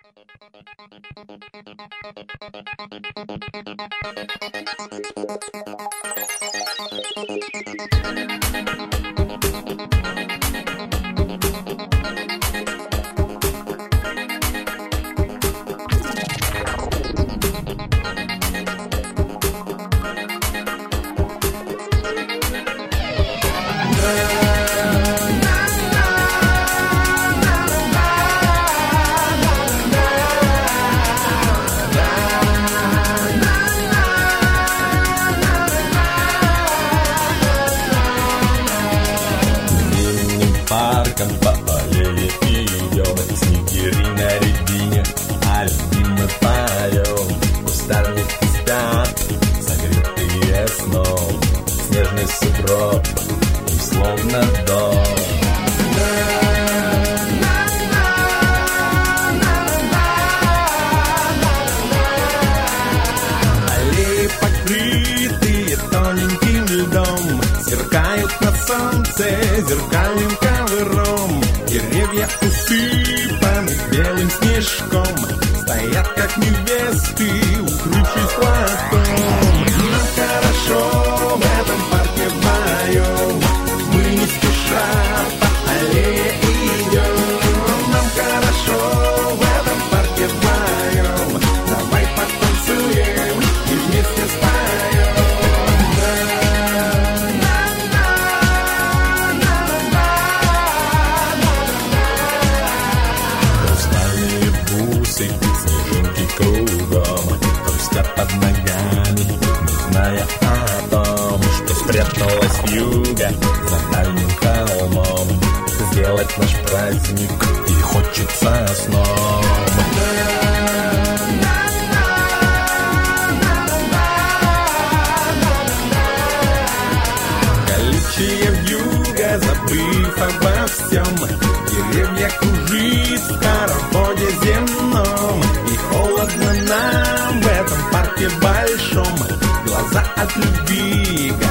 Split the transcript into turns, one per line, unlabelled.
Парком по аллее идем, снегири на рябине, а любимый парень кустарники спят, согретые сном, снежный сугроб, и словно дом. Аллеи покрытые тоненьким льдом, сверкают на солнце зеркальным ковром. Деревья усыпаны белым снежком, стоят как невесты, укрывшись платом. Нам хорошо в этом парке вдвоем, мы не спеша по аллее идем. Нам хорошо в этом парке вдвоем, давай потанцуем и вместе споем. Снежинки кругом хрустят под ногами, не зная о том, что спряталась вьюга за дальним холмом. Сделать наш праздник и хочется сном. Колючая вьюга, забыв обо всем, деревья кружит в хороводе земном. И холодно нам в этом парке большом, глаза от любви